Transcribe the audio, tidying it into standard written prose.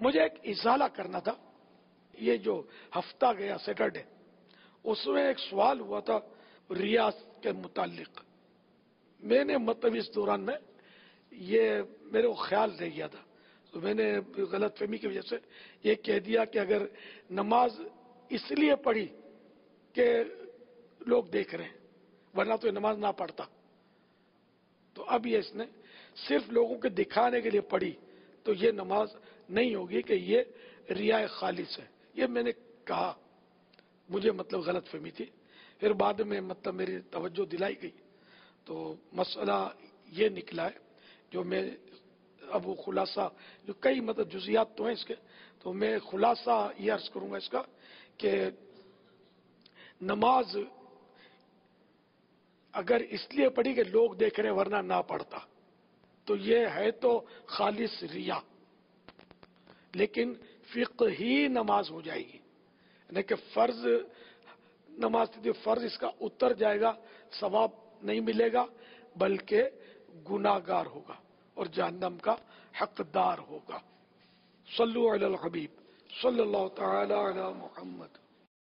مجھے ایک ازالہ کرنا تھا. یہ جو ہفتہ گیا سیٹرڈے، اس میں ایک سوال ہوا تھا ریاض کے متعلق. میں نے مطلب اس دوران میں یہ میرے کو خیال رہ گیا تھا، تو میں نے غلط فہمی کی وجہ سے یہ کہہ دیا کہ اگر نماز اس لیے پڑھی کہ لوگ دیکھ رہے ہیں، ورنہ تو یہ نماز نہ پڑھتا. تو اب یہ اس نے صرف لوگوں کے دکھانے کے لیے پڑھی، تو یہ نماز نہیں ہوگی کہ یہ ریا خالص ہے. یہ میں نے کہا، مجھے مطلب غلط فہمی تھی. پھر بعد میں مطلب میری توجہ دلائی گئی تو مسئلہ یہ نکلا ہے جو میں اب وہ خلاصہ، جو کئی مطلب جزیات تو ہیں اس کے، تو میں خلاصہ یہ عرض کروں گا اس کا کہ نماز اگر اس لیے پڑھی کہ لوگ دیکھ رہے ورنہ نہ پڑھتا تو یہ ہے تو خالص ریا، لیکن فقہی نماز ہو جائے گی. یعنی کہ فرض نماز تھی، فرض اس کا اتر جائے گا، ثواب نہیں ملے گا بلکہ گناہگار ہوگا اور جہنم کا حقدار ہوگا. صلو علی الحبیب صلی اللہ تعالی علی محمد.